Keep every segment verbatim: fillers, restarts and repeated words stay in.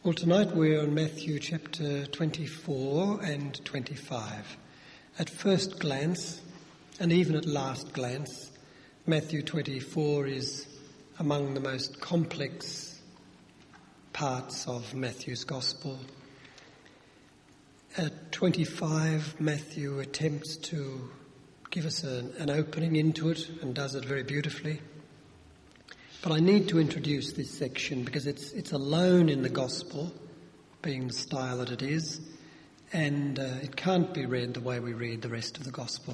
Well, tonight we're on Matthew chapter twenty-four and twenty-five. At first glance, and even at last glance, Matthew twenty-four is among the most complex parts of Matthew's Gospel. At twenty-five, Matthew attempts to give us an, an opening into it and does it very beautifully. But I need to introduce this section because it's it's alone in the Gospel, being the style that it is, and uh, it can't be read the way we read the rest of the Gospel.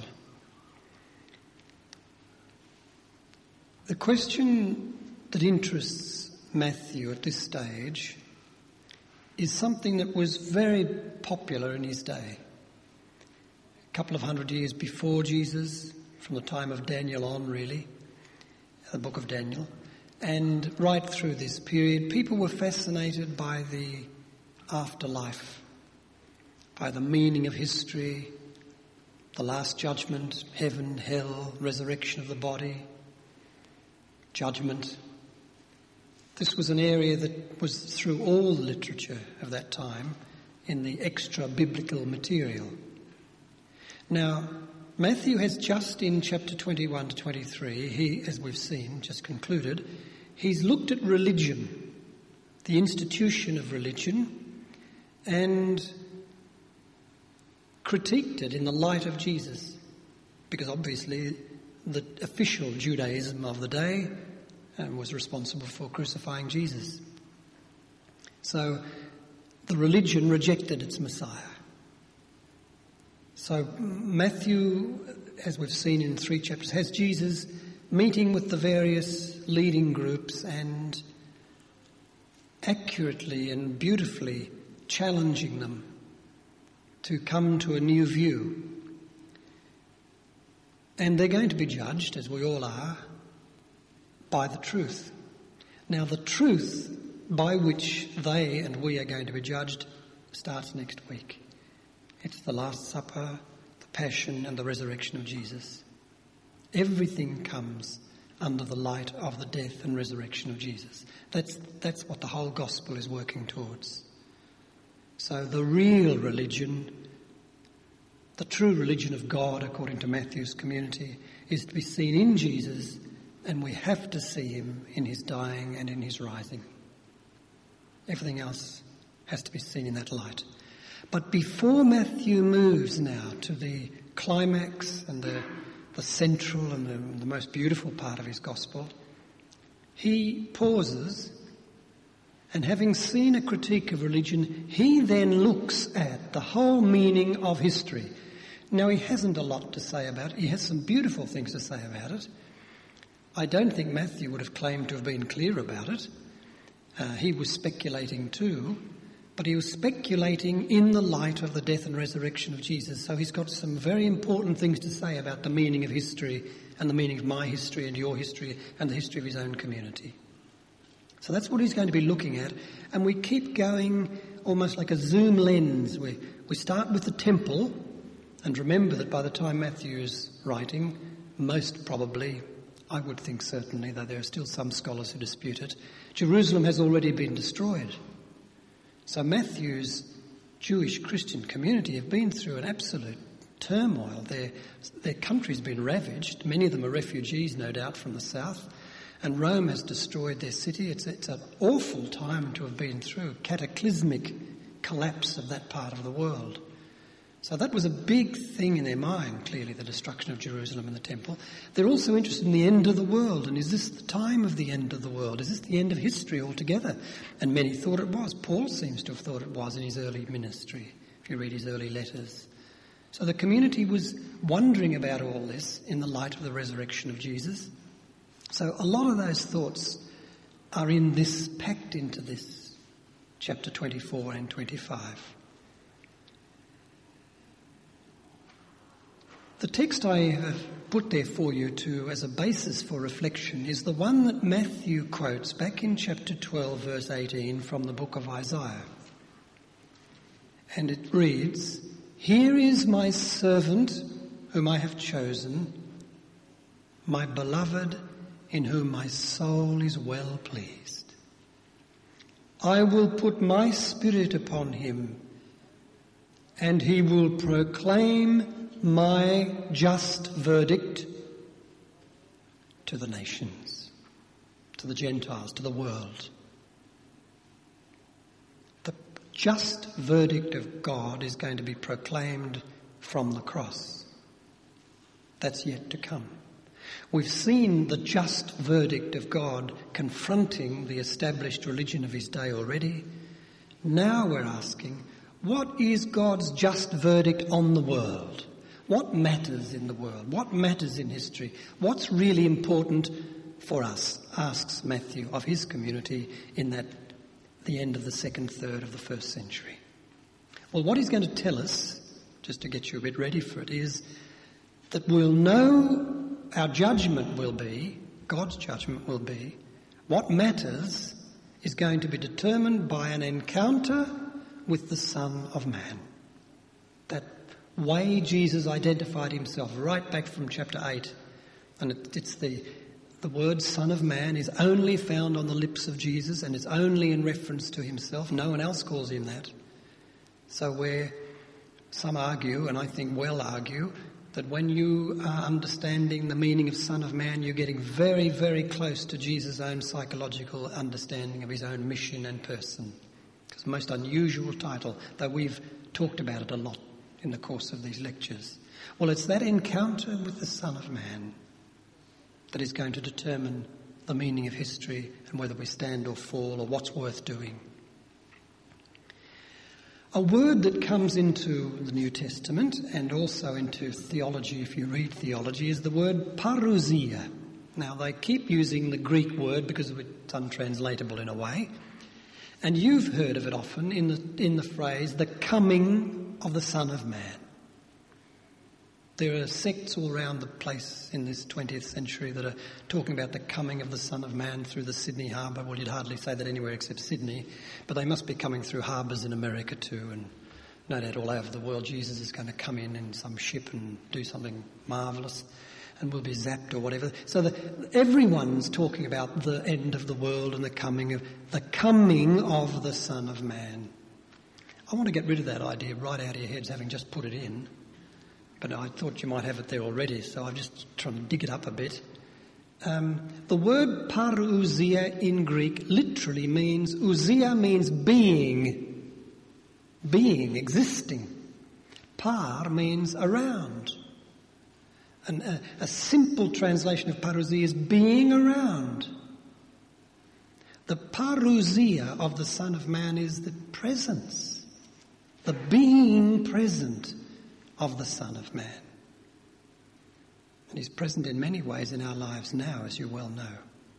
The question that interests Matthew at this stage is something that was very popular in his day. A couple of hundred years before Jesus, from the time of Daniel on really, the book of Daniel. And right through this period, people were fascinated by the afterlife, by the meaning of history, the last judgment, heaven, hell, resurrection of the body, judgment. This was an area that was through all the literature of that time in the extra biblical material. Now, Matthew has just in chapter twenty-one to twenty-three, he, as we've seen, just concluded, he's looked at religion, the institution of religion, and critiqued it in the light of Jesus, because obviously the official Judaism of the day um, was responsible for crucifying Jesus. So the religion rejected its Messiah. So Matthew, as we've seen in three chapters, has Jesus meeting with the various leading groups and accurately and beautifully challenging them to come to a new view. And they're going to be judged, as we all are, by the truth. Now, the truth by which they and we are going to be judged starts next week. It's the Last Supper, the Passion and the Resurrection of Jesus. Everything comes under the light of the death and resurrection of Jesus. That's, that's what the whole Gospel is working towards. So the real religion, the true religion of God, according to Matthew's community, is to be seen in Jesus, and we have to see him in his dying and in his rising. Everything else has to be seen in that light. But before Matthew moves now to the climax and the, the central and the, the most beautiful part of his gospel, he pauses, and having seen a critique of religion, he then looks at the whole meaning of history. Now, he hasn't a lot to say about it. He has some beautiful things to say about it. I don't think Matthew would have claimed to have been clear about it. Uh, he was speculating too. But he was speculating in the light of the death and resurrection of Jesus. So he's got some very important things to say about the meaning of history and the meaning of my history and your history and the history of his own community. So that's what he's going to be looking at. And we keep going almost like a zoom lens. We, we start with the temple. And remember that by the time Matthew is writing, most probably, I would think certainly, though there are still some scholars who dispute it, Jerusalem has already been destroyed. So Matthew's Jewish Christian community have been through an absolute turmoil. Their, their country's been ravaged. Many of them are refugees, no doubt, from the south. And Rome has destroyed their city. It's, it's an awful time to have been through, cataclysmic collapse of that part of the world. So that was a big thing in their mind, clearly, the destruction of Jerusalem and the temple. They're also interested in the end of the world. And is this the time of the end of the world? Is this the end of history altogether? And many thought it was. Paul seems to have thought it was in his early ministry, if you read his early letters. So the community was wondering about all this in the light of the resurrection of Jesus. So a lot of those thoughts are in this, packed into this, chapter twenty-four and twenty-five. The text I have put there for you to as a basis for reflection is the one that Matthew quotes back in chapter twelve, verse eighteen from the book of Isaiah. And it reads, "Here is my servant whom I have chosen, my beloved in whom my soul is well pleased." I will put my Spirit upon him, and he will proclaim my just verdict to the nations, to the Gentiles, to the world. The just verdict of God is going to be proclaimed from the cross. That's yet to come. We've seen the just verdict of God confronting the established religion of his day already. Now we're asking, what is God's just verdict on the world? What matters in the world? What matters in history? What's really important for us, asks Matthew of his community in that the end of the second third of the first century. Well, what he's going to tell us, just to get you a bit ready for it, is that we'll know, our judgment will be, God's judgment will be, what matters is going to be determined by an encounter with the Son of Man. That way Jesus identified himself right back from chapter eight. And it, it's the, the word Son of Man is only found on the lips of Jesus, and it's only in reference to himself. No one else calls him that. So where some argue, and I think well argue, that when you are understanding the meaning of Son of Man, you're getting very, very close to Jesus' own psychological understanding of his own mission and person. It's the most unusual title, though we've talked about it a lot in the course of these lectures. Well, it's that encounter with the Son of Man that is going to determine the meaning of history and whether we stand or fall or what's worth doing. A word that comes into the New Testament and also into theology, if you read theology, is the word parousia. Now, they keep using the Greek word because it's untranslatable in a way. And you've heard of it often in the, in the phrase, the coming of the Son of Man. There are sects all around the place in this twentieth century that are talking about the coming of the Son of Man through the Sydney harbour. Well, you'd hardly say that anywhere except Sydney, but they must be coming through harbours in America too, and no doubt all over the world Jesus is going to come in in some ship and do something marvellous, and we'll be zapped or whatever. So the, everyone's talking about the end of the world and the coming of the coming of the Son of Man. I want to get rid of that idea right out of your heads, having just put it in. But I thought you might have it there already, so I'm just trying to dig it up a bit. Um, the word parousia in Greek literally means, ousia means being, being, existing. Par means around. And a, a simple translation of parousia is being around. The parousia of the Son of Man is the presence, the being present of the Son of Man. And he's present in many ways in our lives now, as you well know.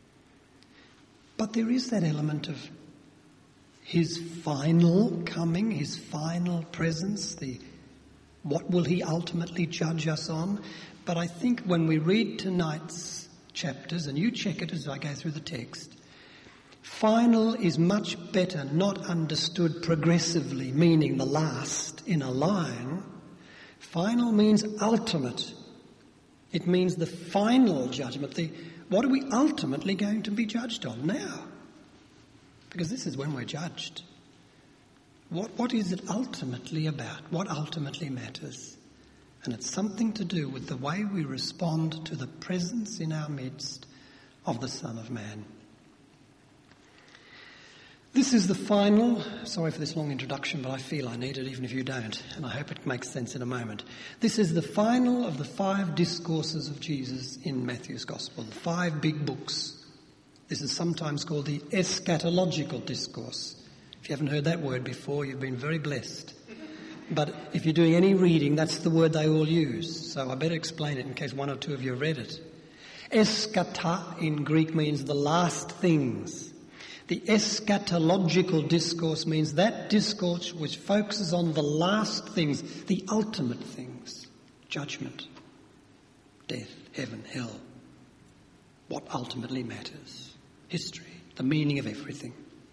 But there is that element of his final coming, his final presence, the what will he ultimately judge us on? But I think when we read tonight's chapters, and you check it as I go through the text, final is much better not understood progressively, meaning the last in a line. Final means ultimate. It means the final judgment. The, what are we ultimately going to be judged on now? Because this is when we're judged. What, what is it ultimately about? What ultimately matters? And it's something to do with the way we respond to the presence in our midst of the Son of Man. This is the final, sorry for this long introduction, but I feel I need it even if you don't, and I hope it makes sense in a moment. This is the final of the five discourses of Jesus in Matthew's Gospel, the five big books. This is sometimes called the eschatological discourse. If you haven't heard that word before, you've been very blessed. But if you're doing any reading, that's the word they all use, so I better explain it in case one or two of you have read it. Eschata in Greek means the last things. The eschatological discourse means that discourse which focuses on the last things, the ultimate things, judgment, death, heaven, hell, what ultimately matters, history, the meaning of everything.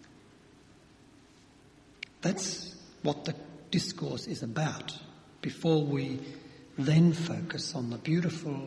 That's what the discourse is about before we then focus on the beautiful,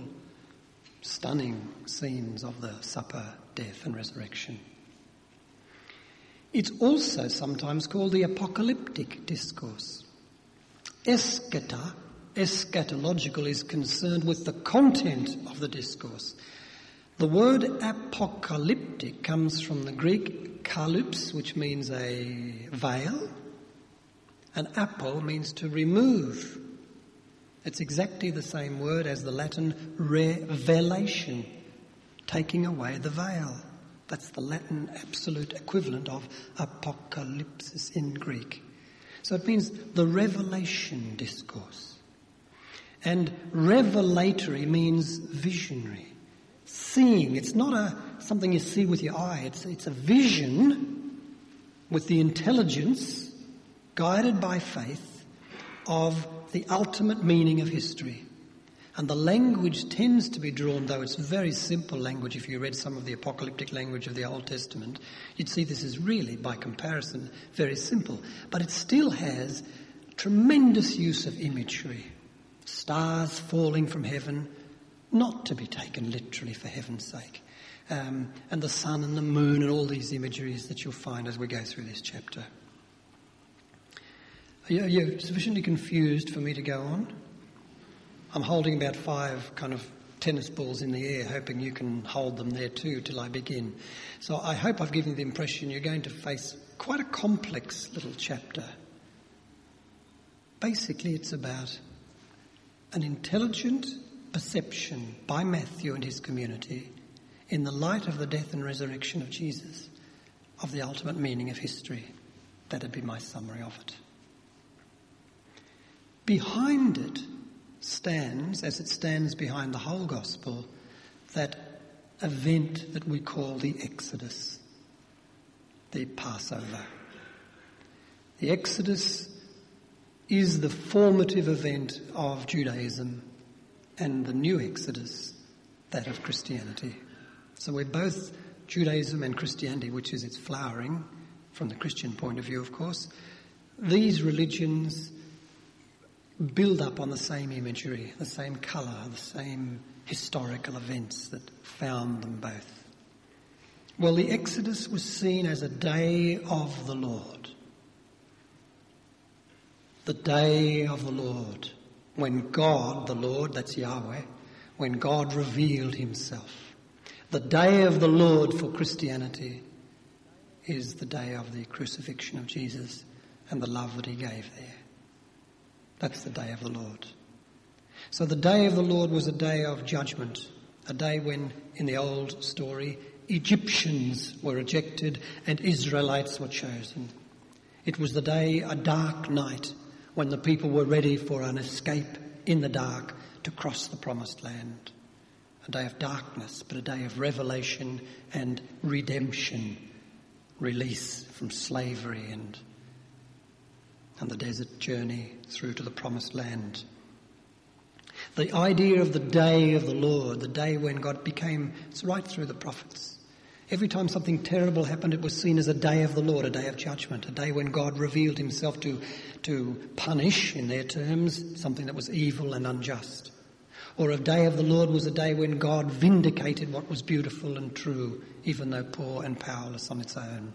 stunning scenes of the supper, death and resurrection. It's also sometimes called the apocalyptic discourse. Eschata, eschatological, is concerned with the content of the discourse. The word apocalyptic comes from the Greek kalyps, which means a veil, and apo means to remove. It's exactly the same word as the Latin revelation, taking away the veil. That's the Latin absolute equivalent of apocalypsis in Greek. So it means the revelation discourse. And revelatory means visionary, seeing. It's not a something you see with your eye. It's, it's a vision with the intelligence, guided by faith, of the ultimate meaning of history. And the language tends to be drawn, though it's very simple language. If you read some of the apocalyptic language of the Old Testament, you'd see this is really, by comparison, very simple. But it still has tremendous use of imagery. Stars falling from heaven, not to be taken literally for heaven's sake. Um, and the sun and the moon and all these imageries that you'll find as we go through this chapter. Are you, are you sufficiently confused for me to go on? I'm holding about five kind of tennis balls in the air, hoping you can hold them there too till I begin. So I hope I've given you the impression you're going to face quite a complex little chapter. Basically, it's about an intelligent perception by Matthew and his community in the light of the death and resurrection of Jesus of the ultimate meaning of history. That'd be my summary of it. Behind it stands, as it stands behind the whole gospel, that event that we call the Exodus, the Passover. The Exodus is the formative event of Judaism, and the new Exodus, that of Christianity. So we're both Judaism and Christianity, which is its flowering, from the Christian point of view, of course. These religions build up on the same imagery, the same colour, the same historical events that found them both. Well, the Exodus was seen as a day of the Lord. The day of the Lord, when God, the Lord, that's Yahweh, when God revealed himself. The day of the Lord for Christianity is the day of the crucifixion of Jesus and the love that he gave there. That's the day of the Lord. So the day of the Lord was a day of judgment, a day when, in the old story, Egyptians were rejected and Israelites were chosen. It was the day, a dark night, when the people were ready for an escape in the dark to cross the promised land. A day of darkness, but a day of revelation and redemption, release from slavery and and the desert journey through to the promised land. The idea of the day of the Lord, the day when God became, it's right through the prophets. Every time something terrible happened, it was seen as a day of the Lord, a day of judgment, a day when God revealed himself to, to punish, in their terms, something that was evil and unjust. Or a day of the Lord was a day when God vindicated what was beautiful and true, even though poor and powerless on its own.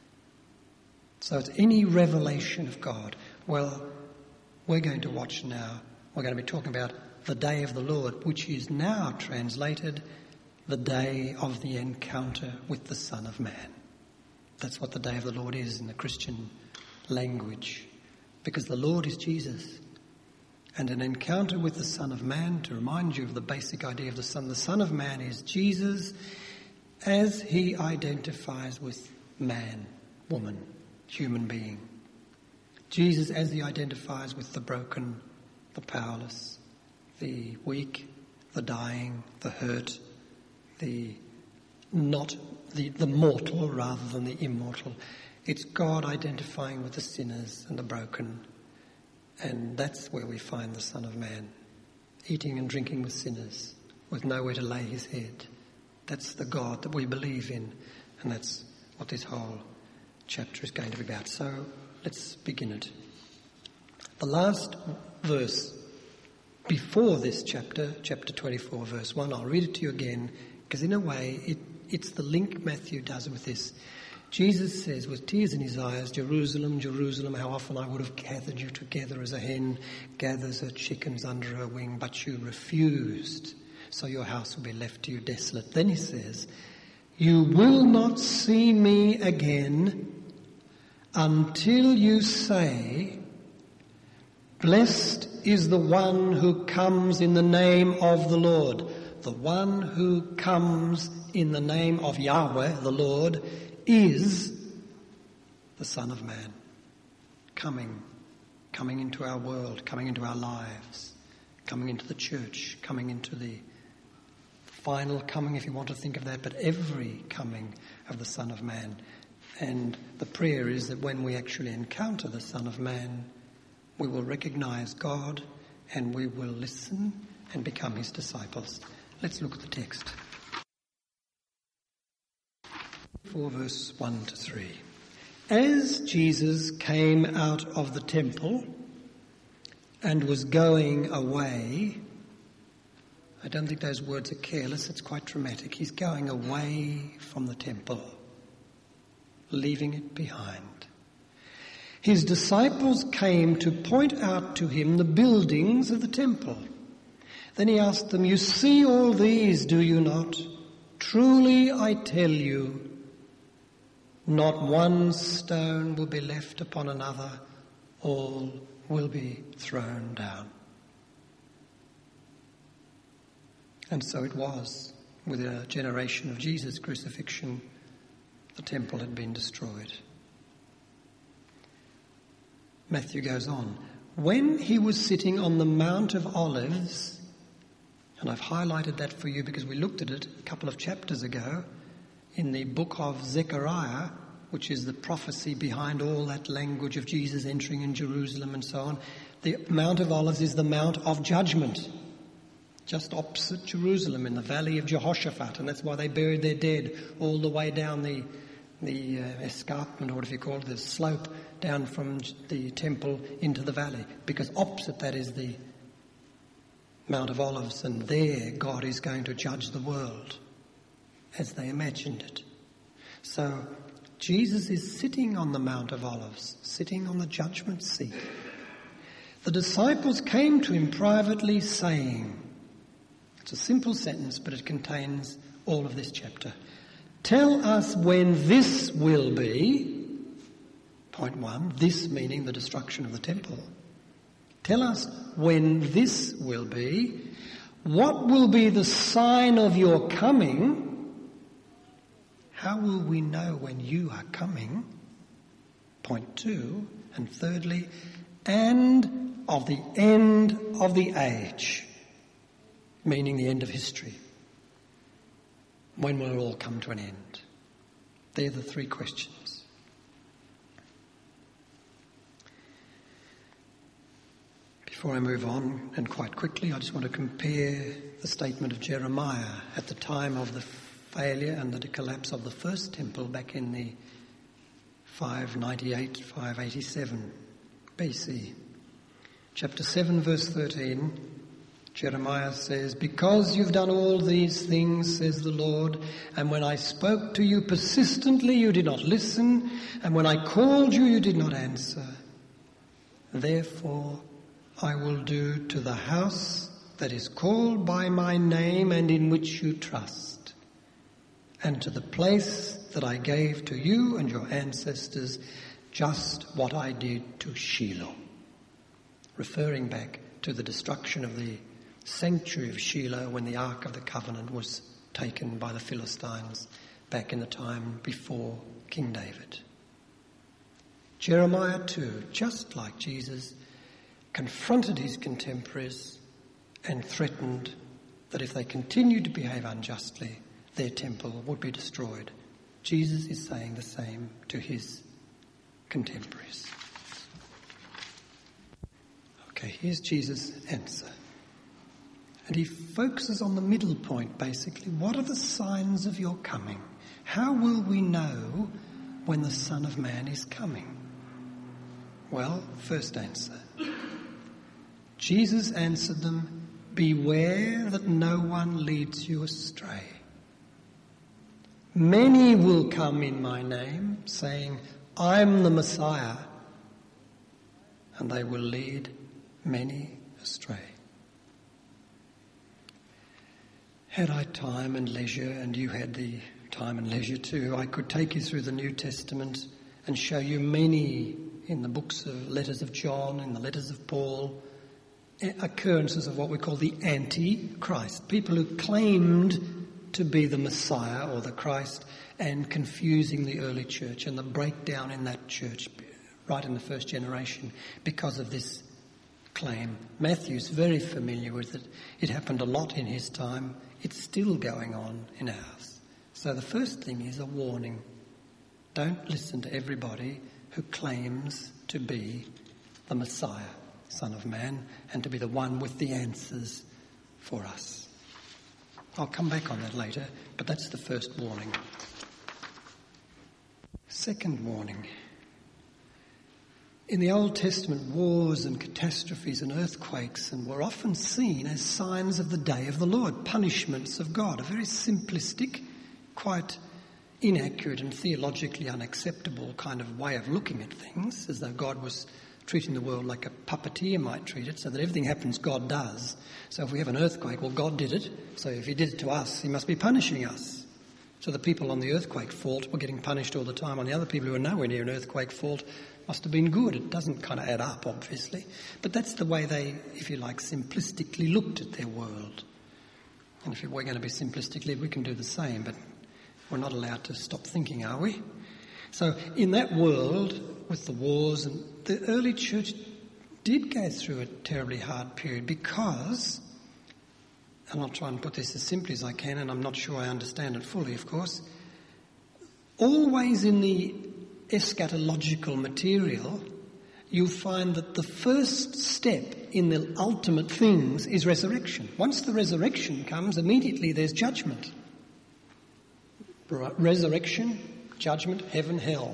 So it's any revelation of God. Well, we're going to watch now. We're going to be talking about the day of the Lord, which is now translated the day of the encounter with the Son of Man. That's what the day of the Lord is in the Christian language, because the Lord is Jesus. And an encounter with the Son of Man, to remind you of the basic idea of the Son, the Son of Man is Jesus as he identifies with man, woman, human being. Jesus as he identifies with the broken, the powerless, the weak, the dying, the hurt, the not the, the mortal rather than the immortal. It's God identifying with the sinners and the broken. And that's where we find the Son of Man, eating and drinking with sinners, with nowhere to lay his head. That's the God that we believe in, and that's what this whole chapter is going to be about. So let's begin it. The last verse before this chapter, chapter twenty-four, verse one, I'll read it to you again, because in a way it, it's the link Matthew does with this. Jesus says with tears in his eyes, Jerusalem, Jerusalem, how often I would have gathered you together as a hen gathers her chickens under her wing, but you refused, so your house will be left to you desolate. Then he says, you will not see me again until you say, blessed is the one who comes in the name of the Lord. The one who comes in the name of Yahweh, the Lord, is the Son of Man, coming, coming into our world, coming into our lives, coming into the church, coming into the final coming, if you want to think of that, but every coming of the Son of Man. And the prayer is that when we actually encounter the Son of Man, we will recognize God and we will listen and become his disciples. Let's look at the text. four verse one to three. As Jesus came out of the temple and was going away, I don't think those words are careless, it's quite dramatic. He's going away from the temple, leaving it behind. His disciples came to point out to him the buildings of the temple. Then he asked them, you see all these, do you not? Truly I tell you, not one stone will be left upon another, all will be thrown down. And so it was. Within a generation of Jesus' crucifixion, the temple had been destroyed. Matthew goes on. When he was sitting on the Mount of Olives, and I've highlighted that for you because we looked at it a couple of chapters ago in the book of Zechariah, which is the prophecy behind all that language of Jesus entering in Jerusalem and so on. The Mount of Olives is the Mount of Judgment, just opposite Jerusalem in the valley of Jehoshaphat, and that's why they buried their dead all the way down the the uh, escarpment, or whatever you call it, the slope down from the temple into the valley, because opposite that is the Mount of Olives, and there God is going to judge the world as they imagined it. So Jesus is sitting on the Mount of Olives, sitting on the judgment seat. The disciples came to him privately saying, it's a simple sentence, but it contains all of this chapter. Tell us when this will be. Point one, this meaning the destruction of the temple. Tell us when this will be. What will be the sign of your coming? How will we know when you are coming? Point two, and thirdly, and of the end of the age, meaning the end of history. When will it all come to an end? They're the three questions. Before I move on, and quite quickly, I just want to compare the statement of Jeremiah at the time of the failure and the collapse of the first temple back in the five ninety-eight, five eighty-seven B C. Chapter seven, verse thirteen, Jeremiah says, because you've done all these things, says the Lord, and when I spoke to you persistently, you did not listen, and when I called you, you did not answer. Therefore, I will do to the house that is called by my name and in which you trust, and to the place that I gave to you and your ancestors, just what I did to Shiloh. Referring back to the destruction of the sanctuary of Shiloh when the Ark of the Covenant was taken by the Philistines back in the time before King David. Jeremiah too, just like Jesus, confronted his contemporaries and threatened that if they continued to behave unjustly, their temple would be destroyed. Jesus is saying the same to his contemporaries. Okay, here's Jesus' answer. And he focuses on the middle point, basically. What are the signs of your coming? How will we know when the Son of Man is coming? Well, first answer. Jesus answered them, beware that no one leads you astray. Many will come in my name, saying, I'm the Messiah, and they will lead many astray. Had I time and leisure, and you had the time and leisure too, I could take you through the New Testament and show you many in the books of letters of John, in the letters of Paul, occurrences of what we call the anti-Christ, people who claimed to be the Messiah or the Christ and confusing the early church and the breakdown in that church right in the first generation because of this claim. Matthew's very familiar with it. It happened a lot in his time. It's still going on in ours. So the first thing is a warning. Don't listen to everybody who claims to be the Messiah, Son of Man, and to be the one with the answers for us. I'll come back on that later, but that's the first warning. Second warning. In the Old Testament, wars and catastrophes and earthquakes and were often seen as signs of the day of the Lord, punishments of God, a very simplistic, quite inaccurate and theologically unacceptable kind of way of looking at things, as though God was treating the world like a puppeteer might treat it, so that everything happens God does. So if we have an earthquake, well, God did it, so if he did it to us, he must be punishing us. So the people on the earthquake fault were getting punished all the time, and the other people who were nowhere near an earthquake fault must have been good. It doesn't kind of add up, obviously. But that's the way they, if you like, simplistically looked at their world. And if we're going to be simplistically, we can do the same, but we're not allowed to stop thinking, are we? So in that world, with the wars, and the early church did go through a terribly hard period because, and I'll try and put this as simply as I can, and I'm not sure I understand it fully, of course, always in the eschatological material, you'll find that the first step in the ultimate things is resurrection. Once the resurrection comes, immediately there's judgment. Resurrection, judgment, heaven, hell.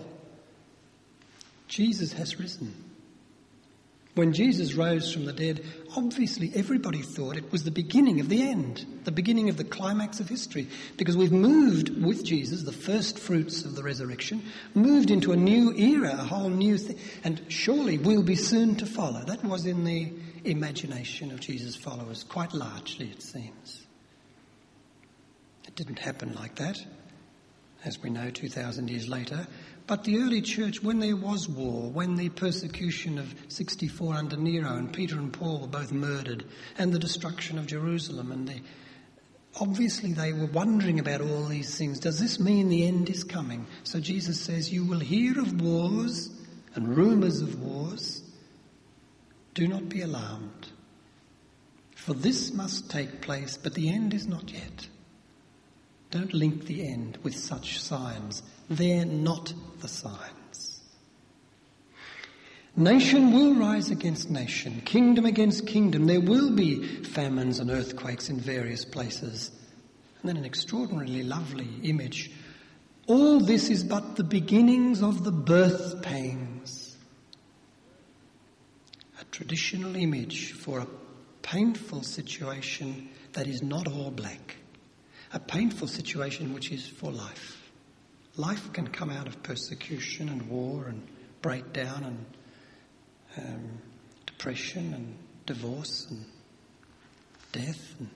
Jesus has risen. When Jesus rose from the dead, obviously everybody thought it was the beginning of the end, the beginning of the climax of history, because we've moved with Jesus, the first fruits of the resurrection, moved into a new era, a whole new thing, and surely we'll be soon to follow. That was in the imagination of Jesus' followers, quite largely it seems. It didn't happen like that, as we know two thousand years later. But the early church, when there was war, when the persecution of sixty-four under Nero and Peter and Paul were both murdered, and the destruction of Jerusalem, and the, obviously they were wondering about all these things. Does this mean the end is coming? So Jesus says, you will hear of wars and rumours of wars. Do not be alarmed. For this must take place, but the end is not yet. Don't link the end with such signs. They're not the signs. Nation will rise against nation, kingdom against kingdom. There will be famines and earthquakes in various places. And then an extraordinarily lovely image. All this is but the beginnings of the birth pangs. A traditional image for a painful situation that is not all black. A painful situation which is for life. Life can come out of persecution and war and breakdown and um, depression and divorce and death. And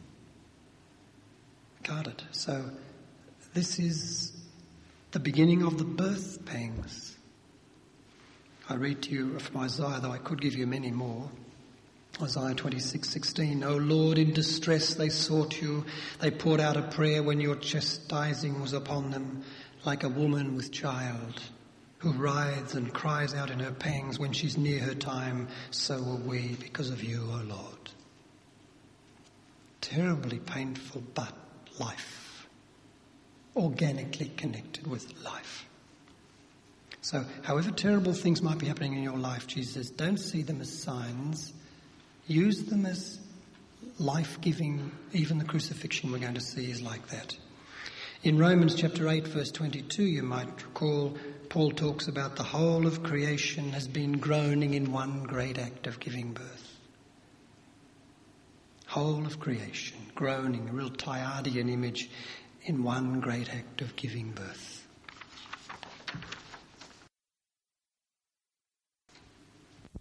can't it? So this is the beginning of the birth pangs. I read to you from Isaiah, though I could give you many more. Isaiah twenty-six sixteen, O Lord, in distress they sought you. They poured out a prayer when your chastising was upon them, like a woman with child, who writhes and cries out in her pangs when she's near her time. So are we because of you, O Lord. Terribly painful, but life. Organically connected with life. So, however terrible things might be happening in your life, Jesus says, don't see them as signs. Use them as life-giving. Even the crucifixion we're going to see is like that. In Romans chapter eight, verse twenty-two, you might recall, Paul talks about the whole of creation has been groaning in one great act of giving birth. Whole of creation, groaning, a real Tyardian image in one great act of giving birth.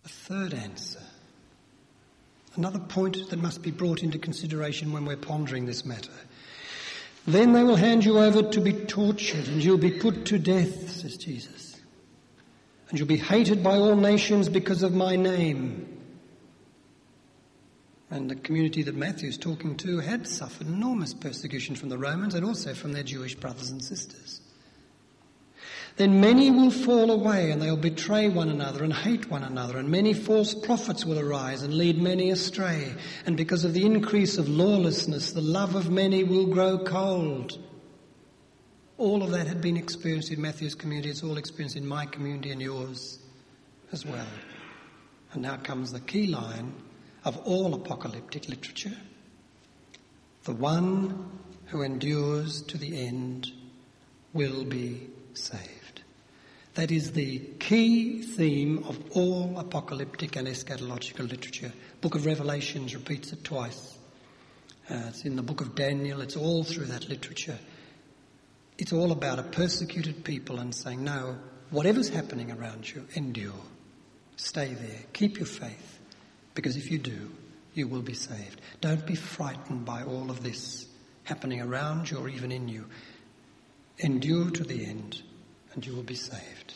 A third answer. Another point that must be brought into consideration when we're pondering this matter. Then they will hand you over to be tortured, and you'll be put to death, says Jesus. And you'll be hated by all nations because of my name. And the community that Matthew's talking to had suffered enormous persecution from the Romans and also from their Jewish brothers and sisters. Then many will fall away, and they'll betray one another and hate one another, and many false prophets will arise and lead many astray. And because of the increase of lawlessness, the love of many will grow cold. All of that had been experienced in Matthew's community. It's all experienced in my community and yours as well. And now comes the key line of all apocalyptic literature. The one who endures to the end will be saved. That is the key theme of all apocalyptic and eschatological literature. Book of Revelations repeats it twice. Uh, it's in the book of Daniel. It's all through that literature. It's all about a persecuted people and saying, no, whatever's happening around you, endure. Stay there. Keep your faith. Because if you do, you will be saved. Don't be frightened by all of this happening around you or even in you. Endure to the end, and you will be saved.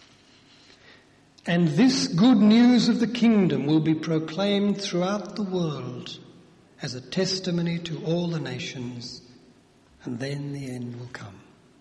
And this good news of the kingdom will be proclaimed throughout the world as a testimony to all the nations, and then the end will come.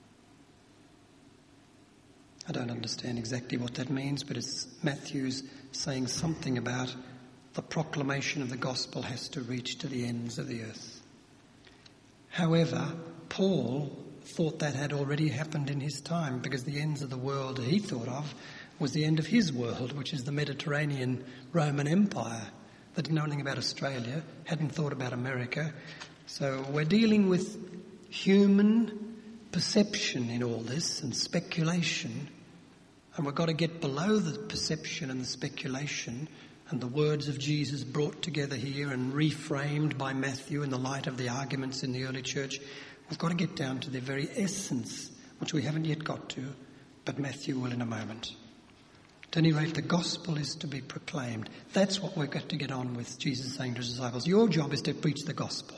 I don't understand exactly what that means, but it's Matthew's saying something about the proclamation of the gospel has to reach to the ends of the earth. However, Paul thought that had already happened in his time, because the ends of the world he thought of was the end of his world, which is the Mediterranean Roman Empire. They didn't know anything about Australia, hadn't thought about America. So we're dealing with human perception in all this and speculation, and we've got to get below the perception and the speculation and the words of Jesus brought together here and reframed by Matthew in the light of the arguments in the early church. We've got to get down to the very essence, which we haven't yet got to, but Matthew will in a moment. At any rate, the gospel is to be proclaimed. That's what we've got to get on with, Jesus saying to his disciples. Your job is to preach the gospel.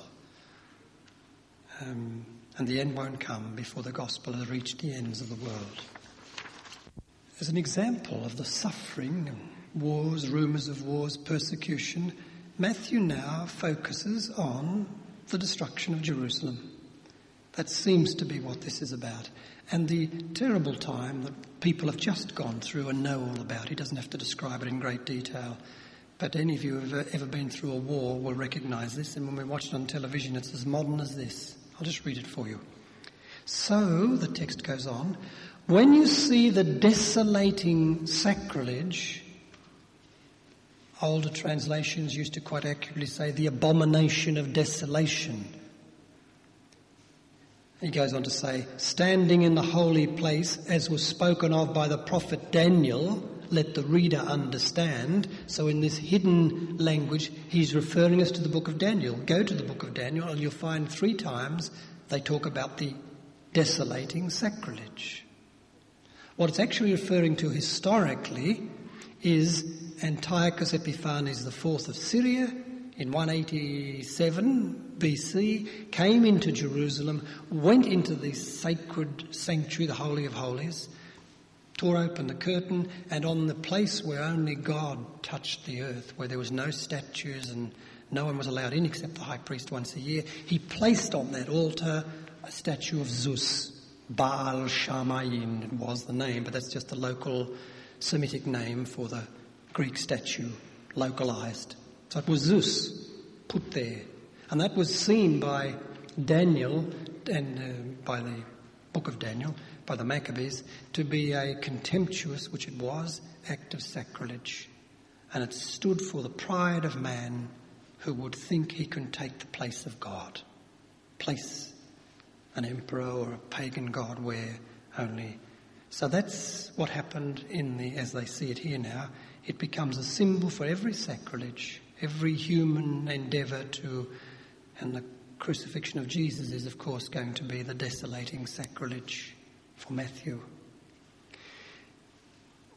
Um, and the end won't come before the gospel has reached the ends of the world. As an example of the suffering and wars, rumours of wars, persecution, Matthew now focuses on the destruction of Jerusalem. That seems to be what this is about. And the terrible time that people have just gone through and know all about. He doesn't have to describe it in great detail. But any of you who have ever been through a war will recognise this. And when we watch it on television, it's as modern as this. I'll just read it for you. So, the text goes on, when you see the desolating sacrilege, older translations used to quite accurately say the abomination of desolation. He goes on to say, standing in the holy place, as was spoken of by the prophet Daniel, let the reader understand. So in this hidden language, he's referring us to the book of Daniel. Go to the book of Daniel and you'll find three times they talk about the desolating sacrilege. What it's actually referring to historically is Antiochus Epiphanes the fourth of Syria in one eighty-seven B C, came into Jerusalem, went into the sacred sanctuary, the Holy of Holies, tore open the curtain, and on the place where only God touched the earth, where there was no statues and no one was allowed in except the high priest once a year, he placed on that altar a statue of Zeus. Baal Shamayin was the name, but that's just the local Semitic name for the Greek statue, localized. So it was Zeus put there. And that was seen by Daniel and uh, by the book of Daniel, by the Maccabees, to be a contemptuous, which it was, act of sacrilege. And it stood for the pride of man who would think he can take the place of God. Place an emperor or a pagan god where only. So that's what happened in the, as they see it here now. It becomes a symbol for every sacrilege, every human endeavour to, and the crucifixion of Jesus is of course going to be the desolating sacrilege for Matthew.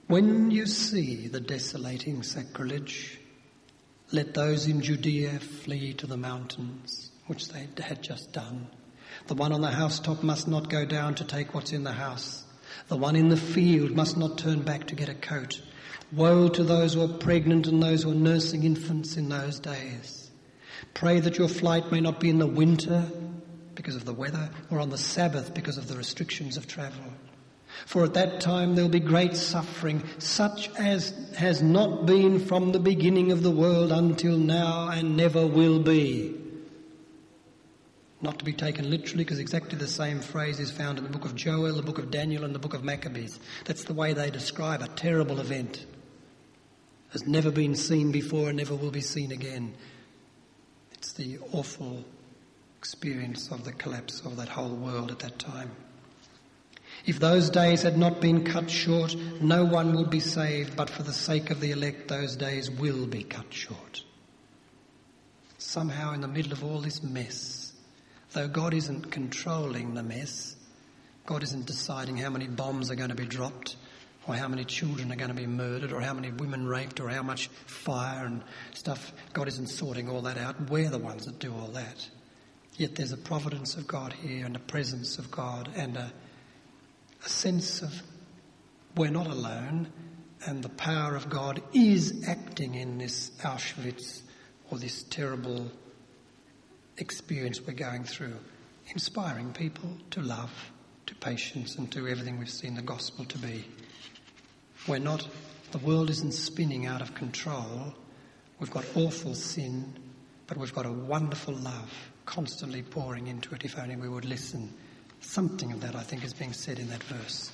When you see the desolating sacrilege, let those in Judea flee to the mountains, which they had just done. The one on the housetop must not go down to take what's in the house. The one in the field must not turn back to get a coat. Woe to those who are pregnant and those who are nursing infants in those days. Pray that your flight may not be in the winter because of the weather, or on the Sabbath because of the restrictions of travel. For at that time there will be great suffering, such as has not been from the beginning of the world until now and never will be. Not to be taken literally, because exactly the same phrase is found in the book of Joel, the book of Daniel and the book of Maccabees. That's the way they describe a terrible event. Has never been seen before and never will be seen again. It's the awful experience of the collapse of that whole world at that time. If those days had not been cut short, no one would be saved, but for the sake of the elect, those days will be cut short. Somehow in the middle of all this mess, though God isn't controlling the mess, God isn't deciding how many bombs are going to be dropped, or how many children are going to be murdered, or how many women raped, or how much fire and stuff. God isn't sorting all that out. We're the ones that do all that. Yet there's a providence of God here, and a presence of God, and a, a sense of we're not alone, and the power of God is acting in this Auschwitz, or this terrible experience we're going through, inspiring people to love, to patience, and to everything we've seen the gospel to be. We're not, the world isn't spinning out of control. We've got awful sin, but we've got a wonderful love constantly pouring into it, if only we would listen. Something of that, I think, is being said in that verse.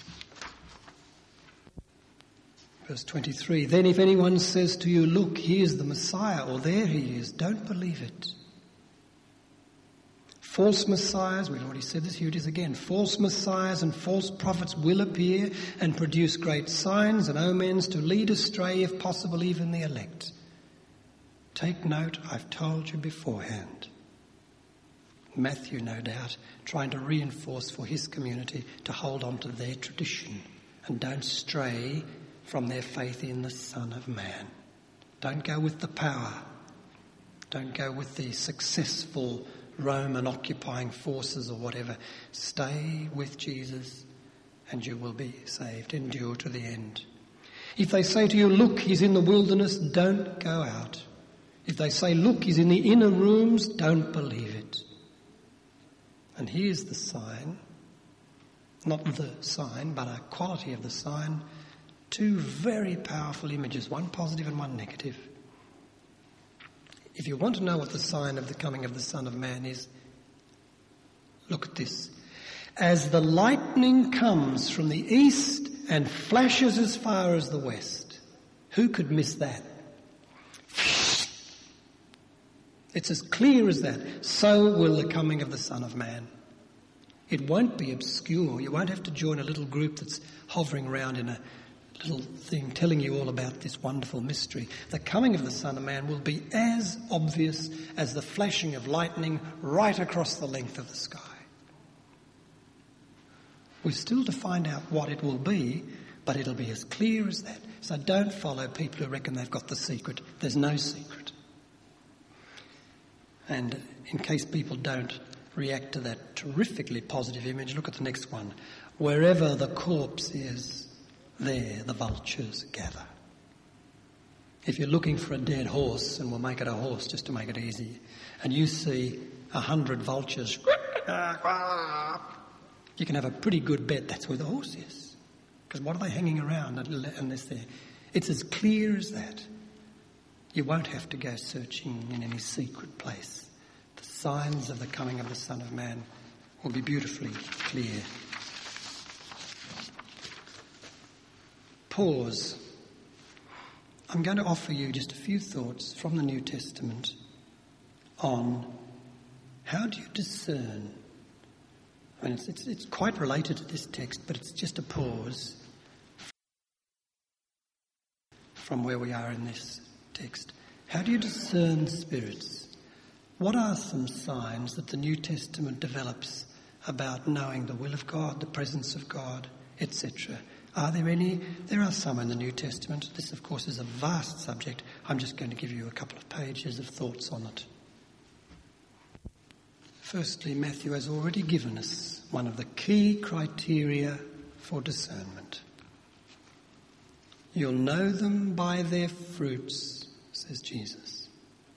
Verse twenty-three, then if anyone says to you, look, here's the Messiah, or there he is, don't believe it. False messiahs, we've already said this, here it is again, false messiahs and false prophets will appear and produce great signs and omens to lead astray, if possible, even the elect. Take note, I've told you beforehand. Matthew, no doubt, trying to reinforce for his community to hold on to their tradition and don't stray from their faith in the Son of Man. Don't go with the power. Don't go with the successful Roman occupying forces or whatever. Stay with Jesus and you will be saved. Endure to the end. If they say to you, look, he's in the wilderness, don't go out. If they say, look, he's in the inner rooms, don't believe it. And here's the sign, not the sign, but a quality of the sign. Two very powerful images, one positive and one negative. If you want to know what the sign of the coming of the Son of Man is, look at this. As the lightning comes from the east and flashes as far as the west. Who could miss that? It's as clear as that. So will the coming of the Son of Man. It won't be obscure. You won't have to join a little group that's hovering around in a little thing telling you all about this wonderful mystery. The coming of the Son of Man will be as obvious as the flashing of lightning right across the length of the sky. We're still to find out what it will be, but it'll be as clear as that. So don't follow people who reckon they've got the secret. There's no secret. And in case people don't react to that terrifically positive image, look at the next one. Wherever the corpse is, there the vultures gather. If you're looking for a dead horse, and we'll make it a horse just to make it easy, and you see a hundred vultures, you can have a pretty good bet that's where the horse is. Because what are they hanging around unless they're... It's as clear as that. You won't have to go searching in any secret place. The signs of the coming of the Son of Man will be beautifully clear. Pause. I'm going to offer you just a few thoughts from the New Testament on how do you discern. I mean, it's, it's, it's quite related to this text, but it's just a pause from where we are in this text. How do you discern spirits? What are some signs that the New Testament develops about knowing the will of God, the presence of God, et cetera? Are there any? There are some in the New Testament. This, of course, is a vast subject. I'm just going to give you a couple of pages of thoughts on it. Firstly, Matthew has already given us one of the key criteria for discernment. You'll know them by their fruits, says Jesus.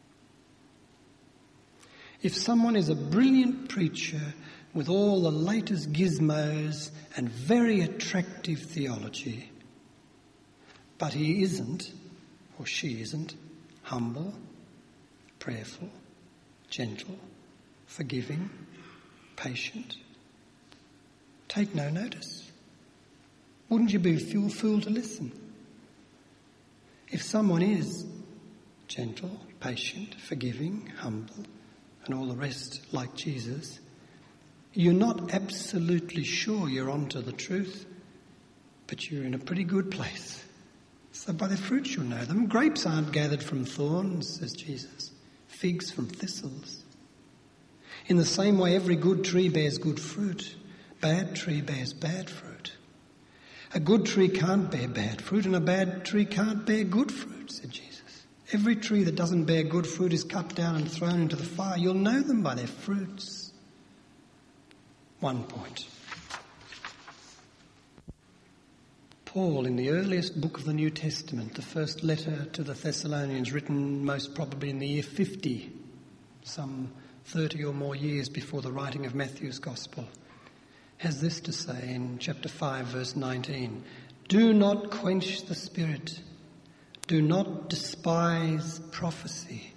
If someone is a brilliant preacher with all the latest gizmos and very attractive theology, but he isn't, or she isn't, humble, prayerful, gentle, forgiving, patient, take no notice. Wouldn't you be a fool, fool to listen? If someone is gentle, patient, forgiving, humble, and all the rest like Jesus, you're not absolutely sure you're onto the truth, but you're in a pretty good place. So by their fruits you'll know them. Grapes aren't gathered from thorns, says Jesus. Figs from thistles. In the same way, every good tree bears good fruit. Bad tree bears bad fruit. A good tree can't bear bad fruit, and a bad tree can't bear good fruit, said Jesus. Every tree that doesn't bear good fruit is cut down and thrown into the fire. You'll know them by their fruits. One point. Paul, in the earliest book of the New Testament, the first letter to the Thessalonians, written most probably in the year fifty, some thirty or more years before the writing of Matthew's Gospel, has this to say in chapter five, verse nineteen. Do not quench the spirit. Do not despise prophecy.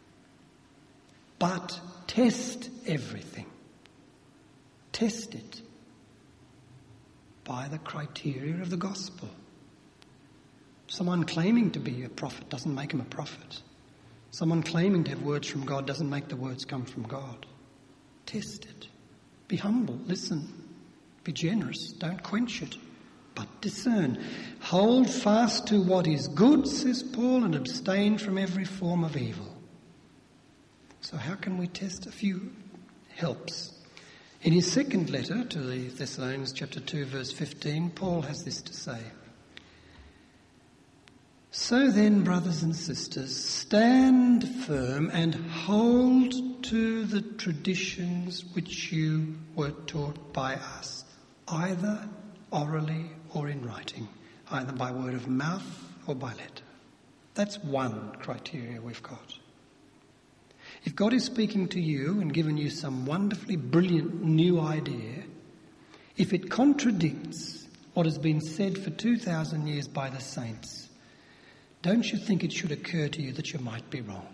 But test everything. Test it by the criteria of the gospel. Someone claiming to be a prophet doesn't make him a prophet. Someone claiming to have words from God doesn't make the words come from God. Test it. Be humble. Listen. Be generous. Don't quench it, but discern. Hold fast to what is good, says Paul, and abstain from every form of evil. So how can we test? A few helps. In his second letter to the Thessalonians, chapter two, verse fifteen, Paul has this to say. So then, brothers and sisters, stand firm and hold to the traditions which you were taught by us, either orally or in writing, either by word of mouth or by letter. That's one criteria we've got. If God is speaking to you and given you some wonderfully brilliant new idea, if it contradicts what has been said for two thousand years by the saints, don't you think it should occur to you that you might be wrong?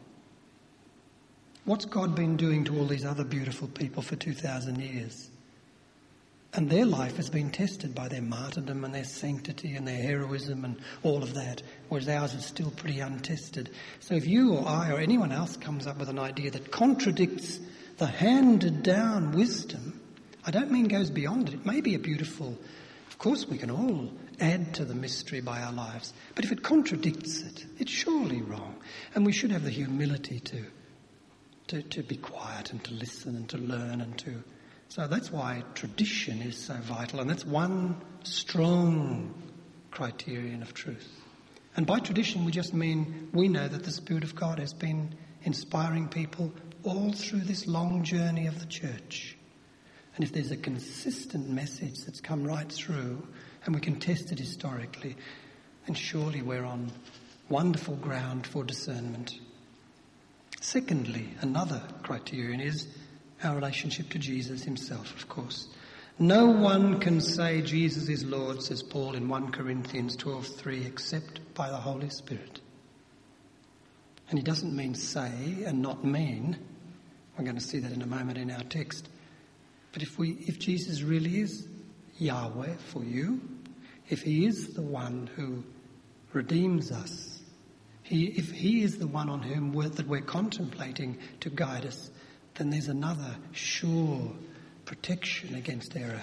What's God been doing to all these other beautiful people for two thousand years? And their life has been tested by their martyrdom and their sanctity and their heroism and all of that, whereas ours is still pretty untested. So if you or I or anyone else comes up with an idea that contradicts the handed down wisdom, I don't mean goes beyond it. It may be a beautiful, of course we can all add to the mystery by our lives, but if it contradicts it, it's surely wrong. And we should have the humility to, to, to be quiet and to listen and to learn and to... So that's why tradition is so vital, and that's one strong criterion of truth. And by tradition we just mean we know that the Spirit of God has been inspiring people all through this long journey of the church. And if there's a consistent message that's come right through, and we can test it historically, then surely we're on wonderful ground for discernment. Secondly, another criterion is our relationship to Jesus himself, of course. No one can say Jesus is Lord, says Paul in First Corinthians twelve three, except by the Holy Spirit. And he doesn't mean say and not mean. We're going to see that in a moment in our text. But if we, if Jesus really is Yahweh for you, if he is the one who redeems us, he, if he is the one on whom we're, that we're contemplating to guide us, then there's another sure protection against error.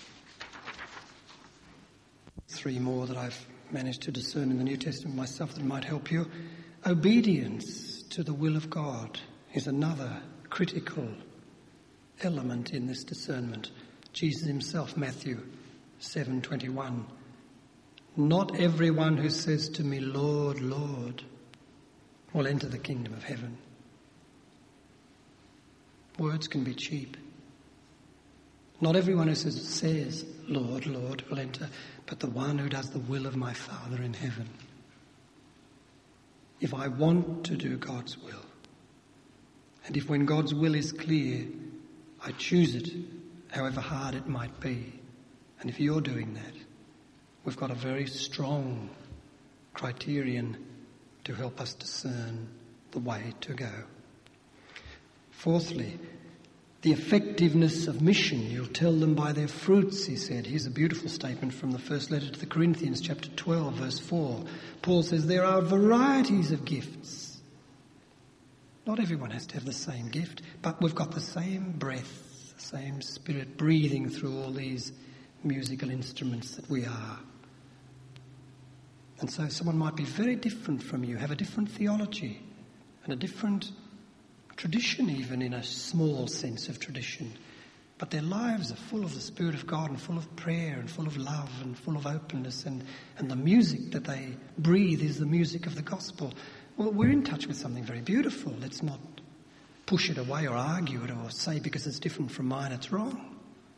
Three more that I've managed to discern in the New Testament myself that might help you. Obedience to the will of God is another critical element in this discernment. Jesus himself, Matthew seven twenty-one, Not everyone who says to me, Lord, Lord, will enter the kingdom of heaven. Words can be cheap. Not everyone who says, says, Lord, Lord, will enter, but the one who does the will of my Father in heaven. If I want to do God's will, and if when God's will is clear, I choose it, however hard it might be, and if you're doing that, we've got a very strong criterion to help us discern the way to go. Fourthly, the effectiveness of mission. You'll tell them by their fruits, he said. Here's a beautiful statement from the first letter to the Corinthians, chapter twelve, verse four. Paul says, there are varieties of gifts. Not everyone has to have the same gift, but we've got the same breath, the same spirit breathing through all these musical instruments that we are. And so someone might be very different from you, have a different theology and a different tradition, even in a small sense of tradition. But their lives are full of the Spirit of God and full of prayer and full of love and full of openness, and, and the music that they breathe is the music of the gospel. Well, we're in touch with something very beautiful. Let's not push it away or argue it or say because it's different from mine it's wrong.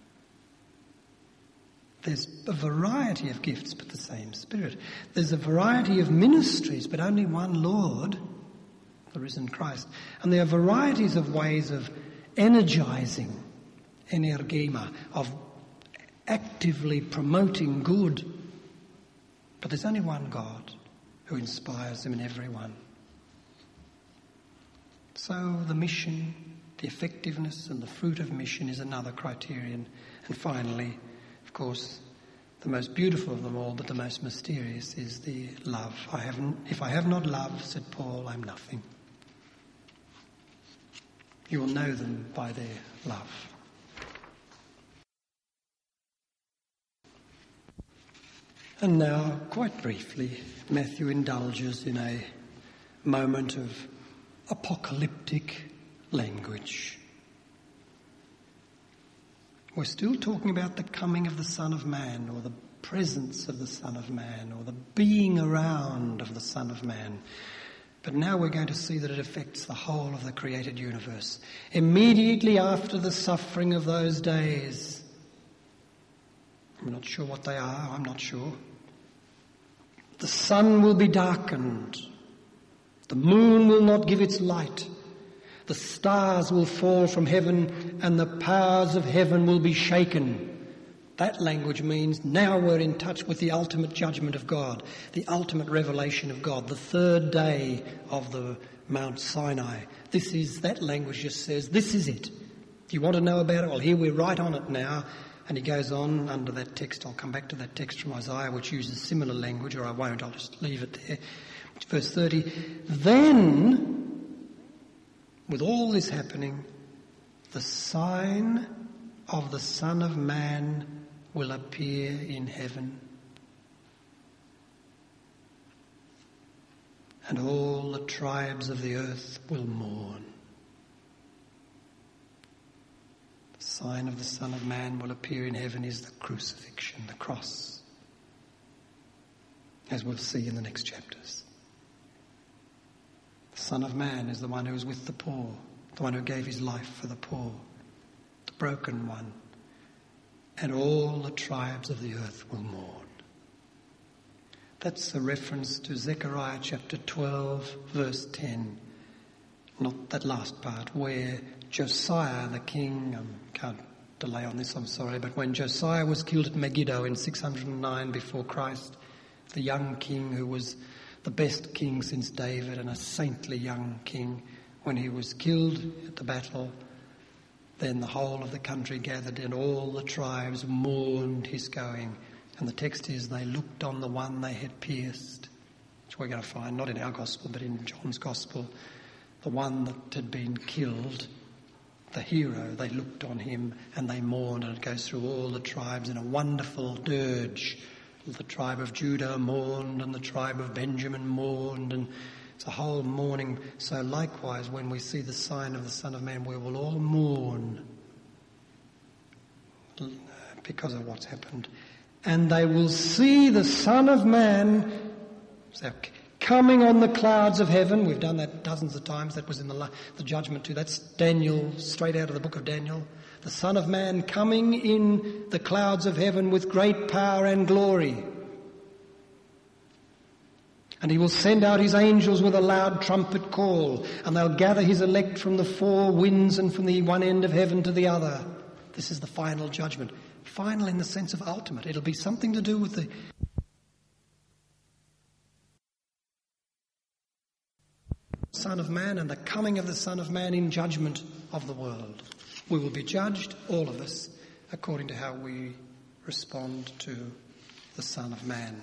There's a variety of gifts, but the same Spirit. There's a variety of ministries, but only one Lord, the risen Christ. And there are varieties of ways of energizing, energema, of actively promoting good. But there's only one God who inspires them in everyone. So the mission, the effectiveness and the fruit of mission is another criterion. And finally, of course, the most beautiful of them all, but the most mysterious, is the love. I haven't, if I have not love, said Paul, I'm nothing. You will know them by their love. And now, quite briefly, Matthew indulges in a moment of apocalyptic language. We're still talking about the coming of the Son of Man, or the presence of the Son of Man, or the being around of the Son of Man. But now we're going to see that it affects the whole of the created universe. Immediately after the suffering of those days, I'm not sure what they are, I'm not sure. The sun will be darkened. The moon will not give its light. The stars will fall from heaven and the powers of heaven will be shaken. That language means now we're in touch with the ultimate judgment of God, the ultimate revelation of God, the third day of the Mount Sinai. This is, that language just says, this is it. Do you want to know about it? Well, here we're right on it now. And he goes on under that text. I'll come back to that text from Isaiah, which uses similar language, or I won't, I'll just leave it there. Verse thirty, then, with all this happening, the sign of the Son of Man will appear in heaven, and all the tribes of the earth will mourn. The sign of the Son of Man will appear in heaven is the crucifixion, the cross, as we'll see in the next chapters. The Son of Man is the one who is with the poor, the one who gave his life for the poor, the broken one, and all the tribes of the earth will mourn. That's a reference to Zechariah chapter twelve, verse ten. Not that last part, where Josiah the king, I um, can't delay on this, I'm sorry, but when Josiah was killed at Megiddo in six hundred nine before Christ, the young king who was the best king since David and a saintly young king, when he was killed at the battle, then the whole of the country gathered and all the tribes mourned his going. And the text is, they looked on the one they had pierced, which we're going to find not in our gospel but in John's gospel, the one that had been killed, the hero. They looked on him and they mourned, and it goes through all the tribes in a wonderful dirge. The tribe of Judah mourned and the tribe of Benjamin mourned, and it's a whole mourning. So likewise, when we see the sign of the Son of Man, we will all mourn because of what's happened. And they will see the Son of Man so, coming on the clouds of heaven. We've done that dozens of times. That was in the, the judgment too. That's Daniel, straight out of the book of Daniel. The Son of Man coming in the clouds of heaven with great power and glory. And he will send out his angels with a loud trumpet call, and they'll gather his elect from the four winds and from the one end of heaven to the other. This is the final judgment. Final in the sense of ultimate. It'll be something to do with the Son of Man and the coming of the Son of Man in judgment of the world. We will be judged, all of us, according to how we respond to the Son of Man.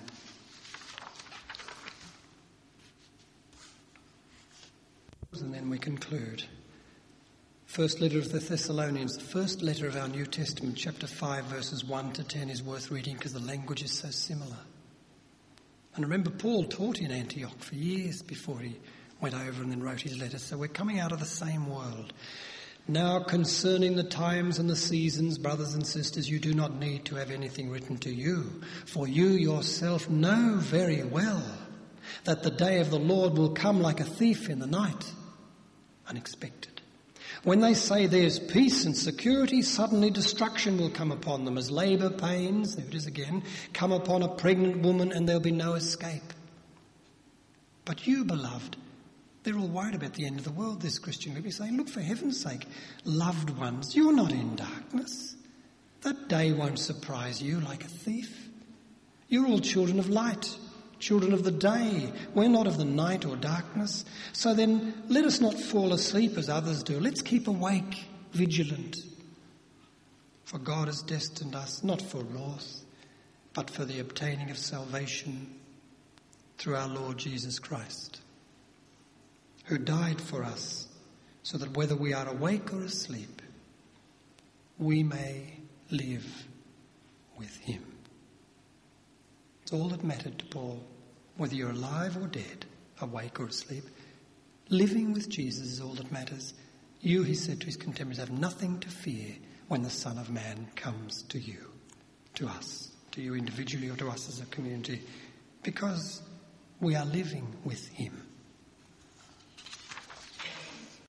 And then we conclude. First letter of the Thessalonians, the first letter of our New Testament, chapter five, verses one to ten, is worth reading because the language is so similar. And remember, Paul taught in Antioch for years before he went over and then wrote his letter. So we're coming out of the same world. Now concerning the times and the seasons, brothers and sisters, you do not need to have anything written to you, for you yourself know very well that the day of the Lord will come like a thief in the night, unexpected. When they say there's peace and security, suddenly destruction will come upon them as labour pains, there it is again, come upon a pregnant woman and there'll be no escape. But you, beloved, they're all worried about the end of the world, this Christian group. You're saying, look, for heaven's sake, loved ones, you're not in darkness. That day won't surprise you like a thief. You're all children of light, children of the day. We're not of the night or darkness. So then let us not fall asleep as others do. Let's keep awake, vigilant. For God has destined us not for wrath, but for the obtaining of salvation through our Lord Jesus Christ, who died for us, so that whether we are awake or asleep, we may live with him. It's all that mattered to Paul, whether you're alive or dead, awake or asleep. Living with Jesus is all that matters. You, he said to his contemporaries, have nothing to fear when the Son of Man comes to you, to us, to you individually or to us as a community, because we are living with him.